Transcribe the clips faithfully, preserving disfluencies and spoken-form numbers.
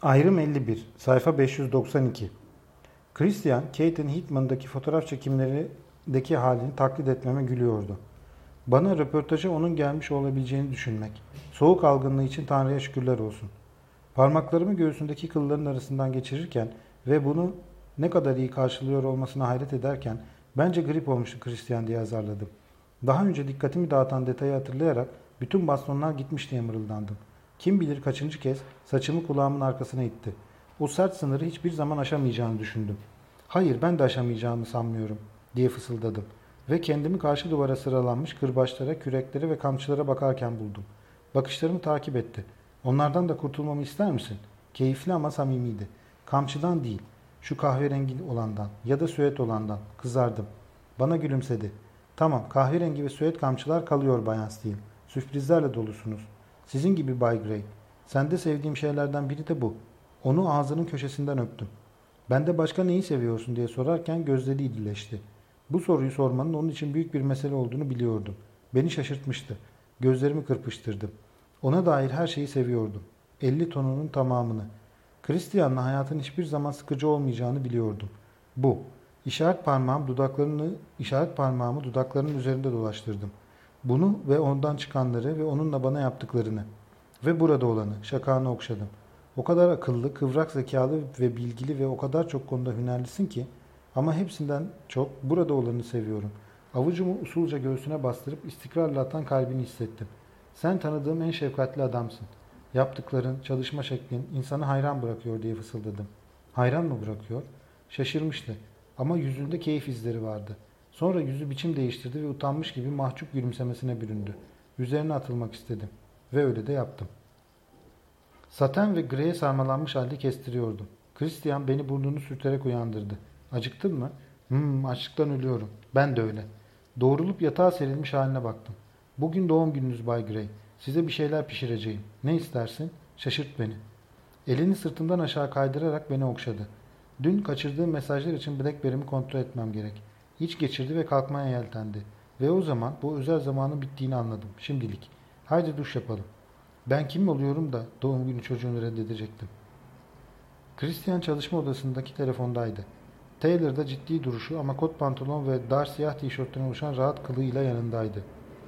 Ayrım elli bir, sayfa beş yüz doksan iki. Christian, Kate'in Hitman'daki fotoğraf çekimlerindeki halini taklit etmeme gülüyordu. Bana röportaja onun gelmiş olabileceğini düşünmek, soğuk algınlığı için Tanrı'ya şükürler olsun. Parmaklarımı göğsündeki kılların arasından geçirirken ve bunu ne kadar iyi karşılıyor olmasına hayret ederken, bence grip olmuştu Christian diye azarladım. Daha önce dikkatimi dağıtan detayı hatırlayarak bütün bastonlar gitmiş diye mırıldandım. Kim bilir kaçıncı kez saçımı kulağımın arkasına itti. O sert sınırı hiçbir zaman aşamayacağını düşündüm. Hayır, ben de aşamayacağımı sanmıyorum diye fısıldadım ve kendimi karşı duvara sıralanmış kırbaçlara, küreklere ve kamçılara bakarken buldum. Bakışlarımı takip etti. Onlardan da kurtulmamı ister misin? Keyifli ama samimiydi. Kamçıdan değil, şu kahverengi olandan ya da süet olandan. Kızardım. Bana gülümsedi. Tamam, kahverengi ve süet kamçılar kalıyor Bayan Steele. Sürprizlerle dolusunuz. Sizin gibi Bay Gray. Sende sevdiğim şeylerden biri de bu. Onu ağzının köşesinden öptüm. Ben de başka neyi seviyorsun diye sorarken gözleri idileşti. Bu soruyu sormanın onun için büyük bir mesele olduğunu biliyordum. Beni şaşırtmıştı. Gözlerimi kırpıştırdım. Ona dair her şeyi seviyordum. elli tonunun tamamını. Christian'la hayatın hiçbir zaman sıkıcı olmayacağını biliyordum. Bu. İşaret parmağım dudaklarını, işaret parmağımı dudaklarının üzerinde dolaştırdım. Bunu ve ondan çıkanları ve onunla bana yaptıklarını ve burada olanı, şakağını okşadım. O kadar akıllı, kıvrak zekalı ve bilgili ve o kadar çok konuda hünerlisin ki, ama hepsinden çok burada olanı seviyorum. Avucumu usulca göğsüne bastırıp istikrarla atan kalbini hissettim. Sen tanıdığım en şefkatli adamsın. Yaptıkların, çalışma şeklin insanı hayran bırakıyor diye fısıldadım. Hayran mı bırakıyor? Şaşırmıştı. Ama yüzünde keyif izleri vardı. Sonra yüzü biçim değiştirdi ve utanmış gibi mahcup gülümsemesine büründü. Üzerine atılmak istedim. Ve öyle de yaptım. Saten ve greye sarmalanmış halde kestiriyordum. Christian beni burnunu sürterek uyandırdı. Acıktın mı? Hmm, açlıktan ölüyorum. Ben de öyle. Doğrulup yatağa serilmiş haline baktım. Bugün doğum gününüz Bay Gray. Size bir şeyler pişireceğim. Ne istersin? Şaşırt beni. Elini sırtımdan aşağı kaydırarak beni okşadı. Dün kaçırdığım mesajlar için Blackberry'mi kontrol etmem gerek. İç geçirdi ve kalkmaya yeltendi. Ve o zaman bu özel zamanın bittiğini anladım. Şimdilik. Haydi duş yapalım. Ben kim oluyorum da doğum günü çocuğunu reddedecektim. Christian çalışma odasındaki telefondaydı. Taylor da ciddi duruşu ama kot pantolon ve dar siyah tişörtten oluşan rahat kılığıyla yanındaydı.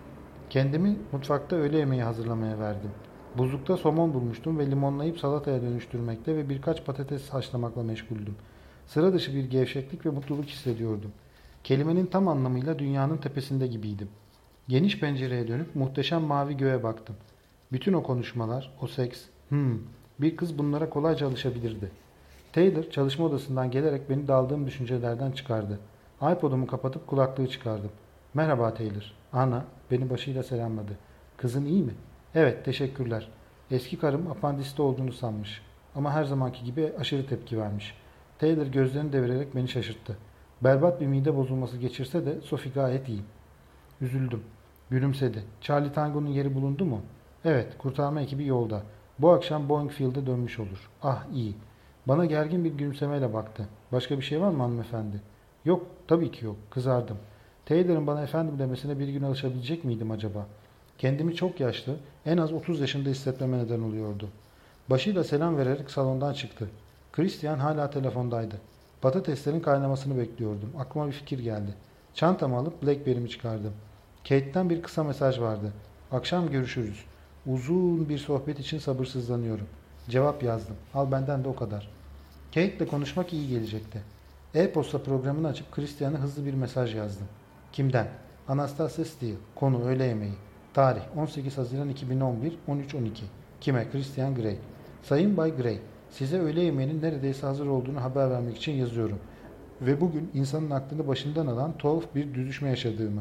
Kendimi mutfakta öğle yemeği hazırlamaya verdim. Buzlukta somon bulmuştum ve limonlayıp salataya dönüştürmekte ve birkaç patates haşlamakla meşguldüm. Sıra dışı bir gevşeklik ve mutluluk hissediyordum. Kelimenin tam anlamıyla dünyanın tepesinde gibiydim. Geniş pencereye dönüp muhteşem mavi göğe baktım. Bütün o konuşmalar, o seks, hmm, bir kız bunlara kolayca alışabilirdi. Taylor çalışma odasından gelerek beni daldığım düşüncelerden çıkardı. iPod'umu kapatıp kulaklığı çıkardım. Merhaba Taylor. Ana beni başıyla selamladı. Kızın iyi mi? Evet, teşekkürler. Eski karım apandiste olduğunu sanmış. Ama her zamanki gibi aşırı tepki vermiş. Taylor gözlerini devirerek beni şaşırttı. Berbat bir mide bozulması geçirse de Sophie gayet iyi. Üzüldüm. Gülümsedi. Charlie Tango'nun yeri bulundu mu? Evet, kurtarma ekibi yolda. Bu akşam Boeing Field'e dönmüş olur. Ah iyi. Bana gergin bir gülümsemeyle baktı. Başka bir şey var mı hanımefendi? Yok, tabii ki yok. Kızardım. Taylor'ın bana efendim demesine bir gün alışabilecek miydim acaba? Kendimi çok yaşlı, en az otuz yaşında hissetmeme neden oluyordu. Başıyla selam vererek salondan çıktı. Christian hala telefondaydı. Patateslerin kaynamasını bekliyordum. Aklıma bir fikir geldi. Çantamı alıp Blackberry'mi çıkardım. Kate'den bir kısa mesaj vardı. Akşam görüşürüz. Uzun bir sohbet için sabırsızlanıyorum. Cevap yazdım. Al benden de o kadar. Kate'le konuşmak iyi gelecekti. E-posta programını açıp Christian'a hızlı bir mesaj yazdım. Kimden? Anastasia Steele. Konu öğle yemeği. Tarih on sekiz Haziran iki bin on bir on üç on iki. Kime? Christian Grey. Sayın Bay Grey, size öğle yemeğinin neredeyse hazır olduğunu haber vermek için yazıyorum. Ve bugün insanın aklını başından alan tuhaf bir düzüşme yaşadığımı.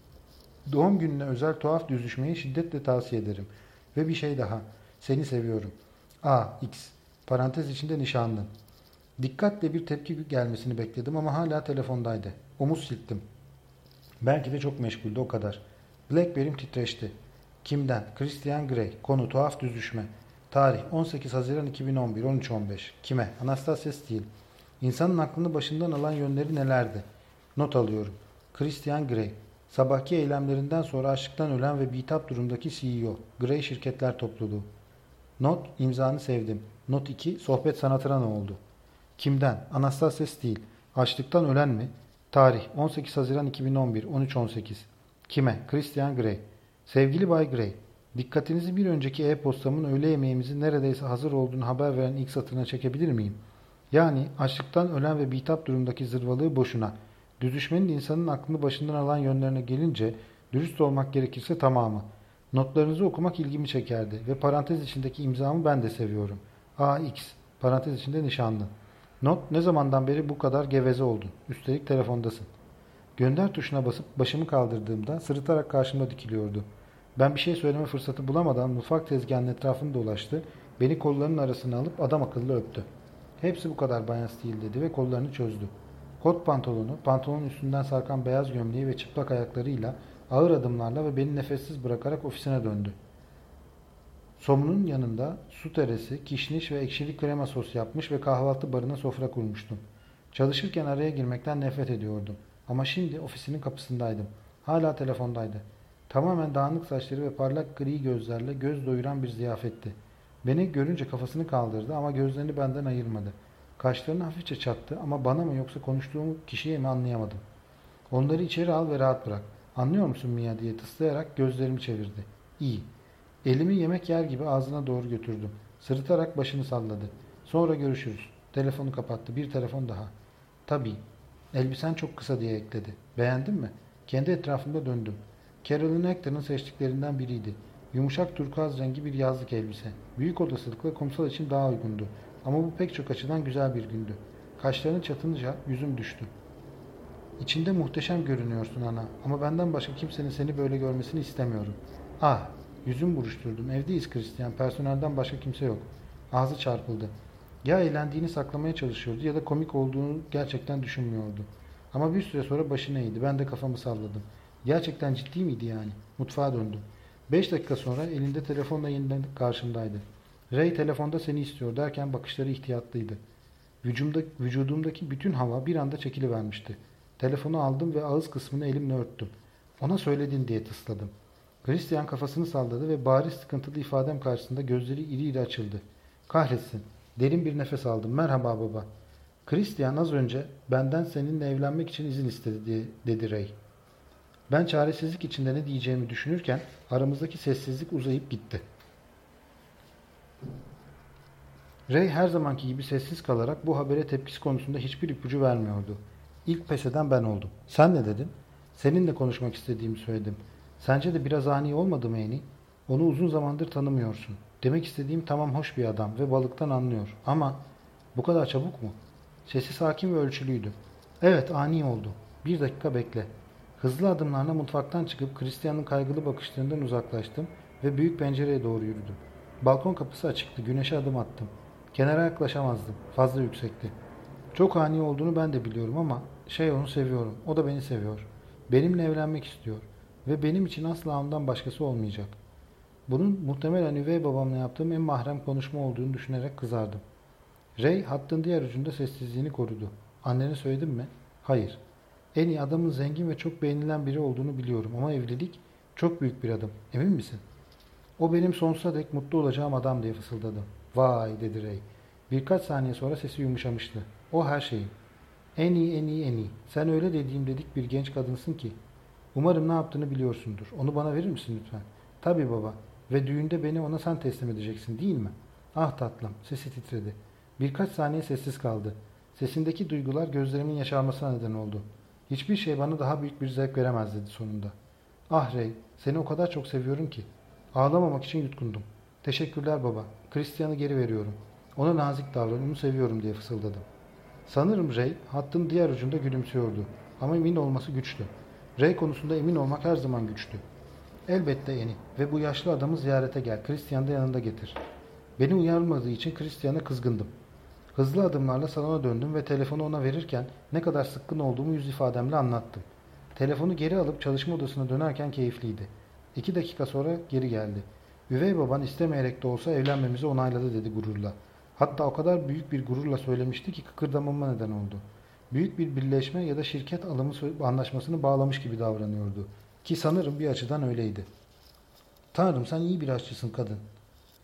Doğum gününe özel tuhaf düzüşmeyi şiddetle tavsiye ederim. Ve bir şey daha. Seni seviyorum. A. X. Parantez içinde nişanlın. Dikkatle bir tepki gelmesini bekledim ama hala telefondaydı. Omuz silktim. Belki de çok meşguldü o kadar. Blackberry'm titreşti. Kimden? Christian Grey. Konu tuhaf düzüşme. Tarih on sekiz Haziran iki bin on bir on üç on beş. Kime? Anastasia Steele. İnsanın aklını başından alan yönleri nelerdi? Not alıyorum. Christian Grey. Sabahki eylemlerinden sonra açlıktan ölen ve bitap durumdaki C E O. Grey Şirketler Topluluğu. Not, imzanı sevdim. Not iki, sohbet sanatına ne oldu? Kimden? Anastasia değil. Açlıktan ölen mi? Tarih on sekiz Haziran iki bin on bir on üç on sekiz. Kime? Christian Grey. Sevgili Bay Grey, dikkatinizi bir önceki e-postamın öğle yemeğimizin neredeyse hazır olduğunu haber veren ilk satırına çekebilir miyim? Yani açlıktan ölen ve bitap durumdaki zırvalığı boşuna. Düzüşmenin insanın aklını başından alan yönlerine gelince dürüst olmak gerekirse tamamı. Notlarınızı okumak ilgimi çekerdi ve parantez içindeki imzamı ben de seviyorum. A X parantez içinde nişanlı. Not, ne zamandan beri bu kadar geveze oldun? Üstelik telefondasın. Gönder tuşuna basıp başımı kaldırdığımda sırıtarak karşımda dikiliyordu. Ben bir şey söyleme fırsatı bulamadan mutfak tezgahının etrafını dolaştı, beni kollarının arasına alıp adam akıllı öptü. Hepsi bu kadar Bayan Steele dedi ve kollarını çözdü. Kot pantolonu, pantolonun üstünden sarkan beyaz gömleği ve çıplak ayaklarıyla ağır adımlarla ve beni nefessiz bırakarak ofisine döndü. Somunun yanında su teresi, kişniş ve ekşili krema sos yapmış ve kahvaltı barına sofra kurmuştum. Çalışırken araya girmekten nefret ediyordum. Ama şimdi ofisinin kapısındaydım. Hala telefondaydı. Tamamen dağınık saçları ve parlak gri gözlerle göz doyuran bir ziyafetti. Beni görünce kafasını kaldırdı ama gözlerini benden ayırmadı. Kaşlarını hafifçe çattı ama bana mı yoksa konuştuğum kişiye mi anlayamadım. Onları içeri al ve rahat bırak. Anlıyor musun Mia diye tıslayarak gözlerimi çevirdi. İyi. Elimi yemek yer gibi ağzına doğru götürdüm. Sırıtarak başını salladı. Sonra görüşürüz. Telefonu kapattı. Bir telefon daha. Tabii. Elbisen çok kısa diye ekledi. Beğendin mi? Kendi etrafımda döndüm. Carolyn Hector'ın seçtiklerinden biriydi. Yumuşak turkuaz rengi bir yazlık elbise. Büyük olasılıkla kumsal için daha uygundu. Ama bu pek çok açıdan güzel bir gündü. Kaşlarını çatınca yüzüm düştü. İçinde muhteşem görünüyorsun ana ama benden başka kimsenin seni böyle görmesini istemiyorum. Ah! Yüzüm buruşturdum. Evdeyiz Christian. Personelden başka kimse yok. Ağzı çarpıldı. Ya eğlendiğini saklamaya çalışıyordu ya da komik olduğunu gerçekten düşünmüyordu. Ama bir süre sonra başını eğdi. Ben de kafamı salladım. Gerçekten ciddi miydi yani? Mutfağa döndüm. Beş dakika sonra elinde telefonla yeniden karşımdaydı. Ray telefonda seni istiyor derken bakışları ihtiyatlıydı. Vücumda, vücudumdaki bütün hava bir anda çekilivermişti. Telefonu aldım ve ağız kısmını elimle örttüm. Ona söyledin diye tısladım. Christian kafasını salladı ve bariz sıkıntılı ifadem karşısında gözleri iri iri açıldı. Kahretsin. Derin bir nefes aldım. Merhaba baba. Christian az önce benden seninle evlenmek için izin istedi diye, dedi Ray. Ben çaresizlik içinde ne diyeceğimi düşünürken aramızdaki sessizlik uzayıp gitti. Ray her zamanki gibi sessiz kalarak bu habere tepkisi konusunda hiçbir ipucu vermiyordu. İlk pes eden ben oldum. Sen ne dedin? Seninle konuşmak istediğimi söyledim. Sence de biraz ani olmadı mı Eni? Onu uzun zamandır tanımıyorsun. Demek istediğim tamam hoş bir adam ve balıktan anlıyor. Ama bu kadar çabuk mu? Sesi sakin ve ölçülüydü. Evet ani oldu. Bir dakika bekle. Hızlı adımlarla mutfaktan çıkıp Christian'ın kaygılı bakışlarından uzaklaştım ve büyük pencereye doğru yürüdüm. Balkon kapısı açıktı. Güneşe adım attım. Kenara yaklaşamazdım. Fazla yüksekti. Çok ani olduğunu ben de biliyorum ama şey onu seviyorum. O da beni seviyor. Benimle evlenmek istiyor. Ve benim için asla ondan başkası olmayacak. Bunun muhtemelen üvey babamla yaptığım en mahrem konuşma olduğunu düşünerek kızardım. Ray hattın diğer ucunda sessizliğini korudu. Annene söyledin mi? Hayır. En iyi adamın zengin ve çok beğenilen biri olduğunu biliyorum ama evlilik çok büyük bir adım. Emin misin? O benim sonsuza dek mutlu olacağım adam diye fısıldadım. Vay dedi Ray. Birkaç saniye sonra sesi yumuşamıştı. O her şeyim. En iyi en iyi en iyi. Sen öyle dediğim dedik bir genç kadınsın ki. Umarım ne yaptığını biliyorsundur. Onu bana verir misin lütfen? Tabii baba. Ve düğünde beni ona sen teslim edeceksin değil mi? Ah tatlım. Sesi titredi. Birkaç saniye sessiz kaldı. Sesindeki duygular gözlerimin yaşarmasına neden oldu. Hiçbir şey bana daha büyük bir zevk veremez dedi sonunda. Ah Ray, seni o kadar çok seviyorum ki. Ağlamamak için yutkundum. Teşekkürler baba. Christian'ı geri veriyorum. Ona nazik davran, onu seviyorum diye fısıldadım. Sanırım Ray hattın diğer ucunda gülümsüyordu. Ama emin olması güçtü. Ray konusunda emin olmak her zaman güçtü. Elbette Eni ve bu yaşlı adamı ziyarete gel. Christian'ı da yanında getir. Beni uyarmadığı için Christian'a kızgındım. Hızlı adımlarla salona döndüm ve telefonu ona verirken ne kadar sıkkın olduğumu yüz ifademle anlattım. Telefonu geri alıp çalışma odasına dönerken keyifliydi. İki dakika sonra geri geldi. Üvey baban istemeyerek de olsa evlenmemizi onayladı dedi gururla. Hatta o kadar büyük bir gururla söylemişti ki kıkırdamama neden oldu. Büyük bir birleşme ya da şirket alımı anlaşmasını bağlamış gibi davranıyordu. Ki sanırım bir açıdan öyleydi. Tanrım sen iyi bir aşçısın kadın.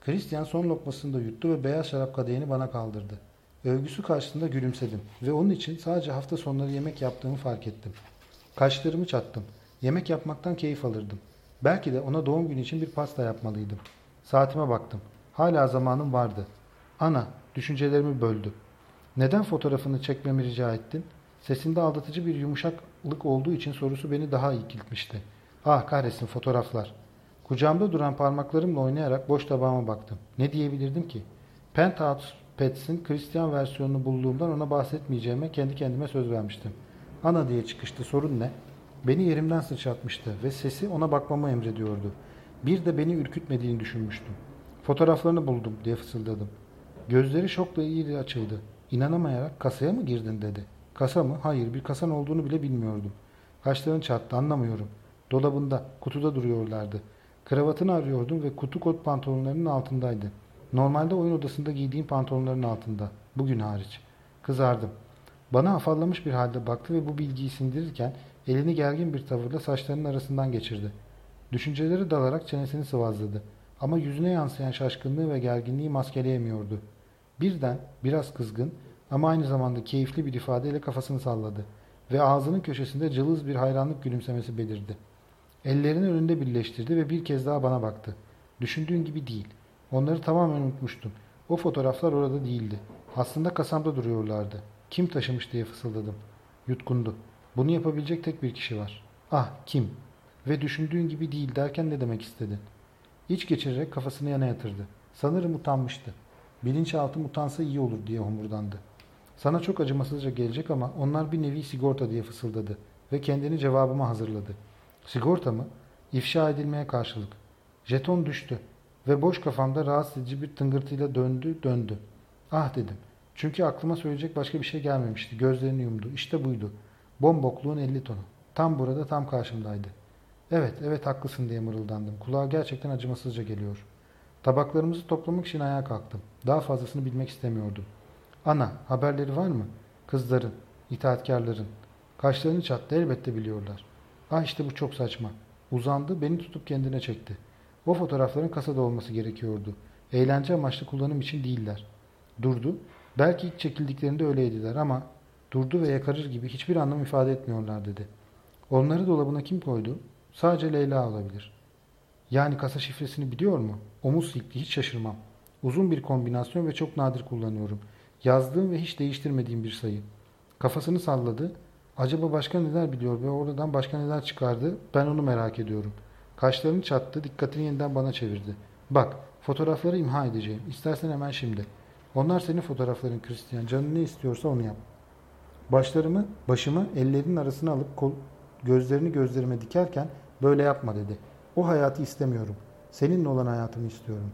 Christian son lokmasını da yuttu ve beyaz şarap kadehini bana kaldırdı. Övgüsü karşısında gülümsedim ve onun için sadece hafta sonları yemek yaptığımı fark ettim. Kaşlarımı çattım. Yemek yapmaktan keyif alırdım. Belki de ona doğum günü için bir pasta yapmalıydım. Saatime baktım. Hala zamanım vardı. Ana, düşüncelerimi böldü. Neden fotoğrafını çekmemi rica ettin? Sesinde aldatıcı bir yumuşaklık olduğu için sorusu beni daha iyi kilitmişti. Ah kahretsin fotoğraflar. Kucağımda duran parmaklarımla oynayarak boş tabağıma baktım. Ne diyebilirdim ki? Penthouse Pets'in Christian versiyonunu bulduğumdan ona bahsetmeyeceğime kendi kendime söz vermiştim. Ana diye çıkıştı. Sorun ne? Beni yerimden sıçratmıştı ve sesi ona bakmamı emrediyordu. Bir de beni ürkütmediğini düşünmüştüm. Fotoğraflarını buldum diye fısıldadım. Gözleri şokla iri açıldı. İnanamayarak kasaya mı girdin dedi. Kasa mı? Hayır, bir kasan olduğunu bile bilmiyordum. Kaşlarını çattı, anlamıyorum. Dolabında, kutuda duruyorlardı. Kravatını arıyordum ve kutu kot pantolonlarının altındaydı. Normalde oyun odasında giydiğim pantolonların altında. Bugün hariç. Kızardım. Bana afallamış bir halde baktı ve bu bilgiyi sindirirken elini gergin bir tavırla saçlarının arasından geçirdi. Düşünceleri dalarak çenesini sıvazladı. Ama yüzüne yansıyan şaşkınlığı ve gerginliği maskeleyemiyordu. Birden biraz kızgın ama aynı zamanda keyifli bir ifadeyle kafasını salladı ve ağzının köşesinde cılız bir hayranlık gülümsemesi belirdi. Ellerini önünde birleştirdi ve bir kez daha bana baktı. Düşündüğün gibi değil. Onları tamamen unutmuştum. O fotoğraflar orada değildi. Aslında kasamda duruyorlardı. Kim taşımış diye fısıldadım. Yutkundu. Bunu yapabilecek tek bir kişi var. Ah kim? Ve düşündüğün gibi değil derken ne demek istedi? İç geçirerek kafasını yana yatırdı. Sanırım utanmıştı. Bilinçaltım utansa iyi olur diye homurdandı. Sana çok acımasızca gelecek ama onlar bir nevi sigorta diye fısıldadı ve kendini cevabıma hazırladı. Sigorta mı? İfşa edilmeye karşılık. Jeton düştü ve boş kafamda rahatsız edici bir tıngırtıyla döndü döndü. Ah dedim. Çünkü aklıma söyleyecek başka bir şey gelmemişti. Gözlerini yumdu. İşte buydu. Bombokluğun elli tonu. Tam burada, tam karşımdaydı. Evet, evet haklısın diye mırıldandım. Kulağa gerçekten acımasızca geliyor. Tabaklarımızı toplamak için ayağa kalktım. Daha fazlasını bilmek istemiyordum. Ana, haberleri var mı? Kızların, itaatkarların. Kaşlarını çattı, elbette biliyorlar. Ah işte bu çok saçma. Uzandı, beni tutup kendine çekti. O fotoğrafların kasada olması gerekiyordu. Eğlence amaçlı kullanım için değiller. Durdu. Belki ilk çekildiklerinde öyleydiler ama durdu ve yakarır gibi hiçbir anlam ifade etmiyorlar dedi. Onları dolabına kim koydu? Sadece Leyla olabilir. Yani kasa şifresini biliyor mu? Omuz sikli, hiç şaşırmam. Uzun bir kombinasyon ve çok nadir kullanıyorum. Yazdığım ve hiç değiştirmediğim bir sayı. Kafasını salladı. Acaba başka neler biliyor ve oradan başka neler çıkardı? Ben onu merak ediyorum. Kaşlarını çattı, dikkatini yeniden bana çevirdi. Bak, fotoğrafları imha edeceğim. İstersen hemen şimdi. Onlar senin fotoğrafların Christian. Canın ne istiyorsa onu yap. Başlarımı, başımı ellerinin arasına alıp kol, gözlerini gözlerime dikerken böyle yapma dedi. O hayatı istemiyorum. Seninle olan hayatımı istiyorum.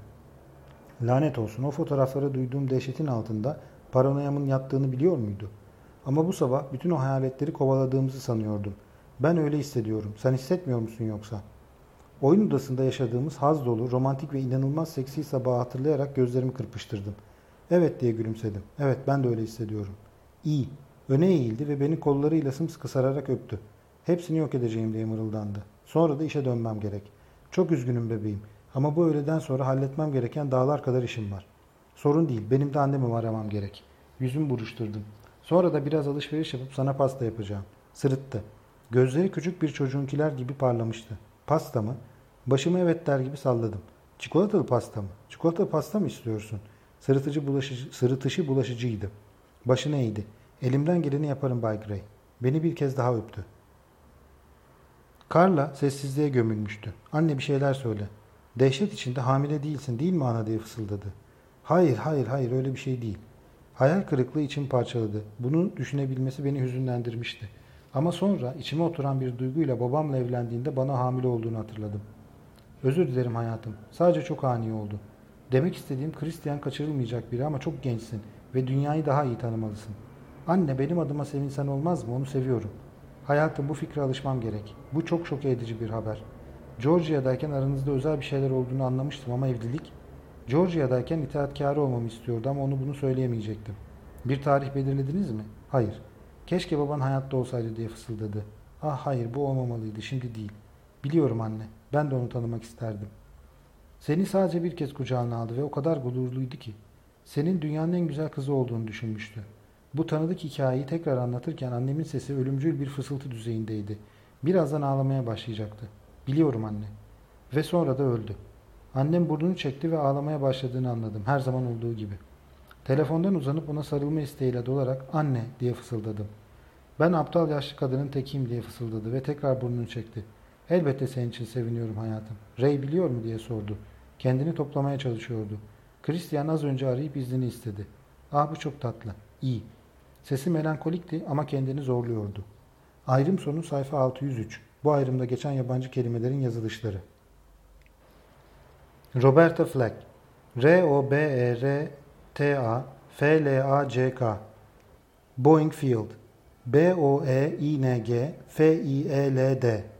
Lanet olsun, o fotoğraflara duyduğum dehşetin altında paranoyamın yattığını biliyor muydu? Ama bu sabah bütün o hayaletleri kovaladığımızı sanıyordum. Ben öyle hissediyorum. Sen hissetmiyor musun yoksa? Oyun odasında yaşadığımız haz dolu, romantik ve inanılmaz seksi sabahı hatırlayarak gözlerimi kırpıştırdım. Evet diye gülümsedim. Evet ben de öyle hissediyorum. İyi. Öne eğildi ve beni kollarıyla sımsıkı sararak öptü. Hepsini yok edeceğim diye mırıldandı. Sonra da işe dönmem gerek. Çok üzgünüm bebeğim. Ama bu öğleden sonra halletmem gereken dağlar kadar işim var. Sorun değil. Benim de annemi aramam gerek. Yüzümü buruşturdum. Sonra da biraz alışveriş yapıp sana pasta yapacağım. Sırıttı. Gözleri küçük bir çocuğunkiler gibi parlamıştı. Pasta mı? Başımı evet der gibi salladım. Çikolatalı pasta mı? Çikolatalı pasta mı istiyorsun? Sırıtıcı bulaşıcı, sırıtışı bulaşıcıydı. Başını eğdi. Elimden geleni yaparım Bay Gray. Beni bir kez daha öptü. Carla sessizliğe gömülmüştü. Anne bir şeyler söyle. Dehşet içinde hamile değilsin değil mi ana diye fısıldadı. Hayır hayır hayır öyle bir şey değil. Hayal kırıklığı içimi parçaladı. Bunu düşünebilmesi beni hüzünlendirmişti. Ama sonra içime oturan bir duyguyla babamla evlendiğinde bana hamile olduğunu hatırladım. Özür dilerim hayatım. Sadece çok ani oldu. Demek istediğim Christian kaçırılmayacak biri ama çok gençsin ve dünyayı daha iyi tanımalısın. Anne benim adıma sevinsen olmaz mı? Onu seviyorum. Hayatım bu fikre alışmam gerek. Bu çok şok edici bir haber. Georgia'dayken aranızda özel bir şeyler olduğunu anlamıştım ama evlilik... Georgia'dayken itaatkarı olmamı istiyordu ama onu bunu söyleyemeyecektim. Bir tarih belirlediniz mi? Hayır. Keşke baban hayatta olsaydı diye fısıldadı. Ah hayır bu olmamalıydı şimdi değil. Biliyorum anne. Ben de onu tanımak isterdim. Seni sadece bir kez kucağına aldı ve o kadar gururluydu ki. Senin dünyanın en güzel kızı olduğunu düşünmüştü. Bu tanıdık hikayeyi tekrar anlatırken annemin sesi ölümcül bir fısıltı düzeyindeydi. Birazdan ağlamaya başlayacaktı. Biliyorum anne. Ve sonra da öldü. Annem burnunu çekti ve ağlamaya başladığını anladım. Her zaman olduğu gibi. Telefondan uzanıp ona sarılma isteğiyle dolarak anne diye fısıldadım. Ben aptal yaşlı kadının tekiyim diye fısıldadı ve tekrar burnunu çekti. Elbette senin için seviniyorum hayatım. Ray biliyor mu diye sordu. Kendini toplamaya çalışıyordu. Christian az önce arayıp iznini istedi. Ah bu çok tatlı. İyi. Sesi melankolikti ama kendini zorluyordu. Ayrım sonu sayfa altı yüz üç. Bu ayrımda geçen yabancı kelimelerin yazılışları. Roberta Flack. R O B E R T A F L A C K. Boeing Field. B O E I N G F I E L D.